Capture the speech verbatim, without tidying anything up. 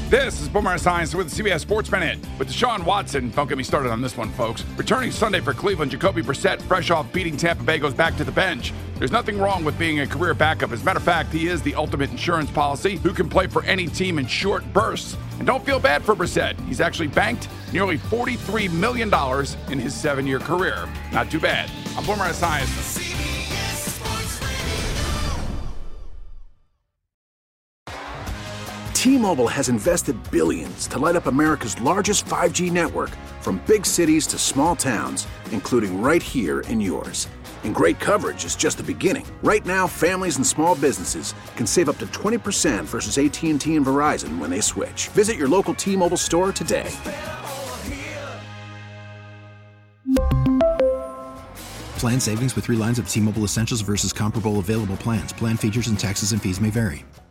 This is Boomer Science with C B S Sports Minute. With Deshaun Watson, don't get me started on this one, folks. Returning Sunday for Cleveland, Jacoby Brissett, fresh off beating Tampa Bay, goes back to the bench. There's nothing wrong with being a career backup. As a matter of fact, he is the ultimate insurance policy who can play for any team in short bursts. And don't feel bad for Brissett. He's actually banked nearly forty-three million dollars in his seven-year career. Not too bad. I'm Boomer Science. T-Mobile has invested billions to light up America's largest five G network, from big cities to small towns, including right here in yours. And great coverage is just the beginning. Right now, families and small businesses can save up to twenty percent versus A T and T and Verizon when they switch. Visit your local T-Mobile store today. Plan savings with three lines of T-Mobile Essentials versus comparable available plans. Plan features and taxes and fees may vary.